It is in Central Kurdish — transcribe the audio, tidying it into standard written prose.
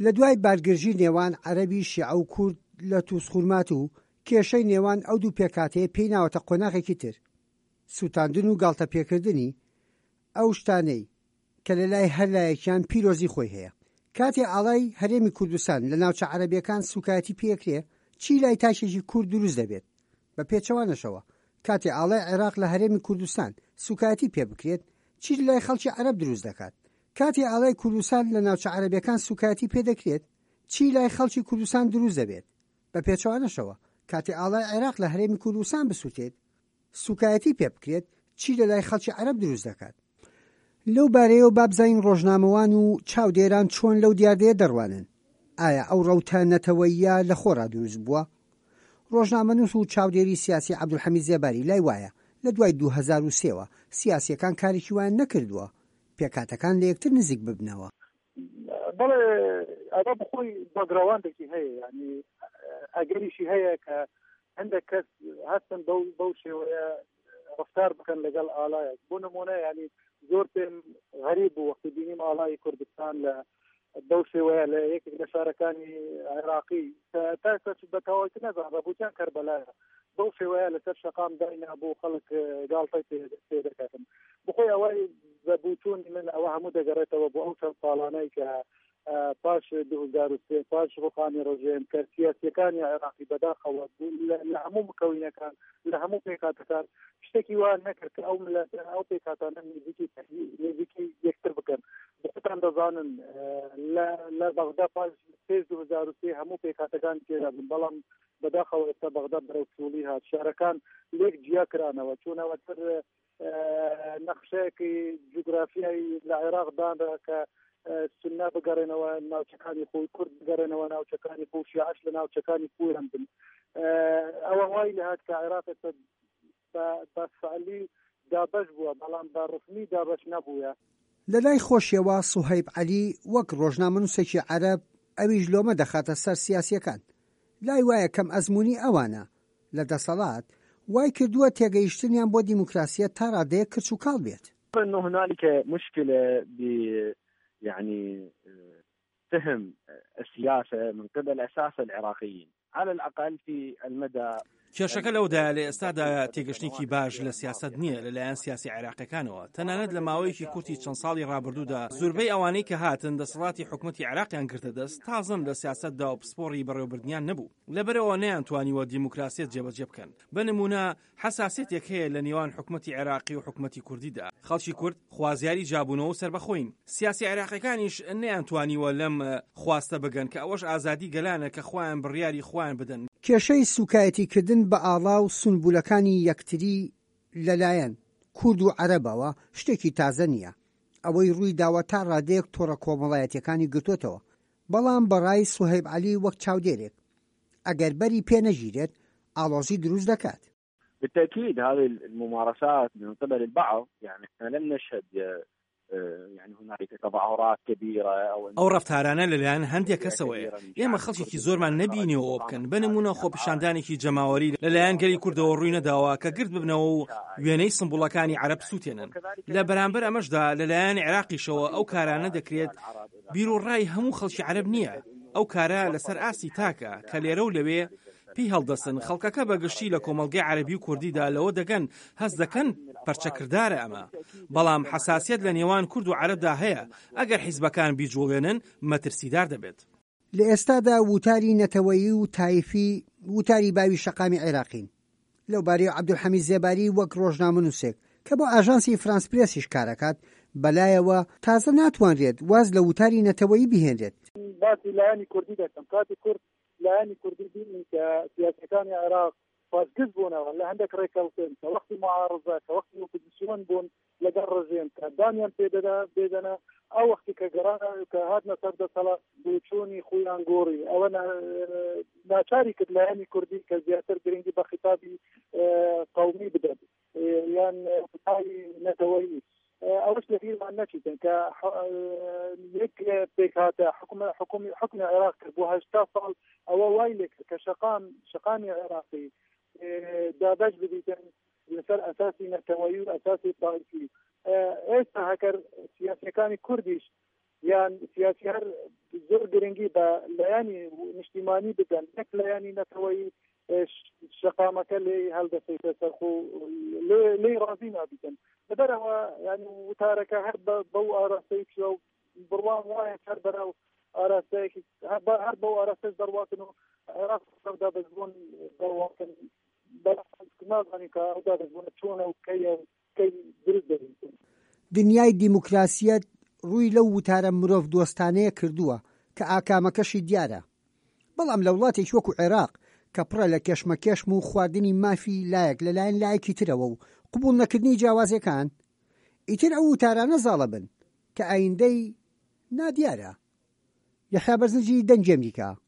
لە دوای بارگرژی نێوان عەرەبی شیعە و کورد لە تووسخورمات و کێشەی نێوان ئەو دوو پێکاتەیە پێی ناوەتە قۆناغێکی تر، سوتاندن و گاڵتە پێکردنی ئەو شتانەی کە لە لای هەر لایەکیان پیرۆزی خۆی هەیە. کاتێ ئاڵای هەرێمی کوردستان لە ناوچە عەرەبیەکان سوکایەتی پێکرێ، چی لای تاشێکی کورد دروست دەبێت بە پێچەوانەشەوە. کاتێ ئاڵای عێراق لە هەرێمی کوردستان سوکایەتی پێ بکرێت، چی لای خەڵکی عەرەب دروست دەکات. کاتێ ئاڵای کوردستان لە ناوچە عەرەبیەکان سوکایەتی پێ دەکرێت، چی لای خەڵکی کوردستان دروست دەبێت بە پێچەوانەشەوە. کاتێ ئاڵای عێراق لە هەرێمی کوردستان بسووتێت، سوکایەتی پێ بکرێت، چی لە لای خەڵکی عەرەب دروست دەکات. لەو بارەیەوە بابزین ڕۆژنامەوان و چاودێران چۆن لەو دیاردەیە دەڕوانن. ئایا ئەو ڕەوتە نەتەوەییە لە خۆڕا دروست بووە؟ ڕۆژنامەنووس و چاودێری سیاسی عەبدولحەمید زێباری لای وایە لە دوای 2003ەوە سیاسیەکان کارێکی وایان نەکردووە پێکاتەکان لە یەکتر نزیک ببنەوە. بەڵێ ئەوە بخۆی بەگراوانێکی هەیە، ینی ئەگەریشی هەیە کە هەندێک کەس هەستن بەو شێوەیە ڕفتار بکەن لەگەڵ ئالایەک. بۆ نمونە ینی زۆر پێم غەریب بوو وەختی بینیم ئالای کوردستان لە بەو شێوەیە لە یەکێک لە شارەکانی عێراقی تا بەتەواوی نەزان ڕەبوتیان کەربەلایە بەو شێوەیە لەسەر شەقام داینا بۆ خەڵک گاڵتەی پێ دەکاتن. بخۆی ئەوەی بەبوتونی من ئەوە هەموو دەگەڕێتەوە بۆ ئەو چەند ساڵانەی کە پاش 2003 پاش ڕوخانی ڕۆژێن کە سیاسیەکانی عێراقی بەداخەوە لە هەموو مکەوینەکان لە هەموو پێکاتەکان شتێکی وان نەکرد کە ئەو پێکاتانە نزیکی یەکتر بکەن. بۆتان دەزانن لە بەغدا پاش 2003 هەموو پێکاتەکان تێدا بوون، بەڵام بەداخەوە ئێستا بەغدا بەرەوسوڵی هات، شارەکان لێک جیا کرانەوە، چوونەوە تر نەخشەیەکی جوگرافیایی لە عێراق دانرا کە سنە بگەڕێنەوە ناوچەکانی خۆی، کورد بگەڕێنەوە ناوچەکانی خۆ، شیعەش لە ناوچەکانی خۆیان بن. ئەوە وای لە هات کە عێراق بەفعلی دابەش بووە، بەڵام بە ڕسمی دابەش نەبووە. لە لای خۆشیەوە سوهەیب عەلی وەک ڕۆژنامەنووسێکی عەرەب ئەویش لۆمە دەخاتە سەر سیاسیەکان. لای وایە کەم ئەزموونی ئەوانە لە دەسەڵات وای کردووە تێگەیشتنیان بۆ دیموکراسیە تا ڕادەیە کرچ و کاڵ بێت. إنه هنالك مشكلة يعني فهم السياسة من قبل أساس العراقيين على الأقل في المدى. کێشەکە لەودا لە ئێستادا تێگەشتێکی باش لە سیاست نییە لەلایەن سیاسی عێراقیەکانەوە. تەنانەت لە ماوەیەکی کورتی چەند ساڵی ڕابردوودا زۆربەی ئەوانەی کە هاتن دەسەڵاتی حکومەتی عێراقیان گرتە دەست تازن لە سیاستدا و پسپۆڕی بەڕێوەبردنیان نەبوو، لەبەرەوە نەیانتوانیوە دیموکراسیت جێبەجێ بکەن. بە نمونە حساسیتێک هەیە لە نێوان حکومەتی عێراقی و حکومەتی کوردیدا. خەڵکی کورد خوازیاری جابوونەوە و سەربەخۆین. سیاسی عێراقیەکانیش نەیانتوانیوە لەم خواستە بگەن کە ئەوەش ئازادی گەلانە کە خۆیان بڕیاری خۆیان بدەن. کێشەی سوکایەتیکردن بە ئاڵا و سونبولەکانی یەکتری لەلایەن کورد و عەرەبەوە شتێکی تازە نییە. ئەوەی ڕووی داوە تا ڕادەیەک تۆڕە کۆمەڵایەتیەکانی گرتوتەوە. بەڵام بەڕای سوهەیب عەلی وەک چاودێرێک ئەگەر بەری پێ نەژیرێت ئاڵۆزی دروست دەکات. بالتأكيد هذه الممارسات من قبل البعض يعني احنا لم نشهد يعني هنالك تظاهرات كبيرة ئەو ڕەفتارانە لەلایەن هەندێک کەسەوەیە. ئێمە خەڵکێکی زۆرمان نەبینیەوە بکەن. بە نمونە خۆپیشاندانێکی جەماوەری لەلایەن گەلی کوردەوە ڕووی نەداوە کە گرت ببنەوە و وێنەی سمبوڵەکانی عەرەب سووتێنن. لە بەرامبەر ئەمەشدا لەلایەن عێراقیشەوە ئەو کارانە دەکرێت بیرۆڕای هەموو خەڵکی عەرەب نییە. ئەو کارە لەسەر ئاسی تاکە کە لێرە و لەوێ پێی هەڵدەستن. خەڵکەکە بەگشتی لە کۆمەڵگەی عەرەبی و کوردیدا لەوە دەگەن هەست دەکەن پەرچەکردارە ئەمە. بەڵام حساسیت لە نێوان کورد و عەرەبدا هەیە. ئەگەر حیزبەکان بیجوڵێنن مەترسیدار دەبێت. لە ئێستادا وتاری نەتەوەیی و تایفی وتاری باوی شەقامی عێراقین. لەو بارەیە عەبدولحەمید زێباری وەک ڕۆژنامەنووسێک کە بۆ ئاژانسی فرانس پرێسیش کارەکات بەلایەوە تازە ناتوانرێت واز لە وتاری نەتەوەیی بهێنرێت. باسی لایەنی کوردی دەکەم. کاتی کورد لایەنی کوردی بینی کە سیاسەکانی عێراق فازگز بوونەوە لە هەندێک ڕێکەوتن کە وەختی معارضە کە وەختی ئۆپۆزیسیۆن بوون لەگەڵ ڕژێم کە دانیان پێدەنا ئەو وەختی کە گەڕانە کە هاتنە سەر دەسەڵات بوچوونی خۆیان گۆڕی. ئەوە ناچاری کرد لایەنی کوردی کە زیاتر گرنگی بە خیتابی قەومی بدەن یان وتاری نەتەوەیی. ئەوەش لەبیرمان نەچیتن کە یەک پێک هاتە حکومی عێراق کرد بۆ 80 ساڵ ئەوە وای لێ کرد کە شەقامی عێراقی دابەش ببیتن لەسەر ئەساسی نەتەوەیی و ئەساسی تایفی. ئێستا هەکەر سیاسیەکانی کوردیش یان سیاسی هەر زۆر گرنگی بە لایانی نیشتیمانی بدەن نەک لایانی نەتەوەی شقامەکە لێ هەڵدەسەیتە سەرخۆ لێ ڕازی نابیتن لەبەرەوە ینی وتارەکە هەر بەو ئاراستەی پێ و بڕوان وایە هەر بەرەو ئاراستەیەکی هەر بەو ئاراستەش دەڕواتن و عێراق دابەزبوون دەڕواتن نازانی کە ئەو دابەزبوونە چۆنە و کەی دروست دەبێت. دنیای دیموکراسیەت ڕووی لەو وتارە مرۆڤ دۆستانەیە کردووە کە ئاکامەکەشی دیارە، بەڵام لە وڵاتێکی وەکو عێراق کە پڕە لە کێشمەکێشم و خواردنی مافی لایەک لەلایەن لایەکی ترەوە و قبول نەکردنی جیاوازەکان، ئیتر ئەو وتارانە زاڵە بن کە ئایندەی نادیارە. یەحیا بەرزنجی دەنگی ئەمریکا.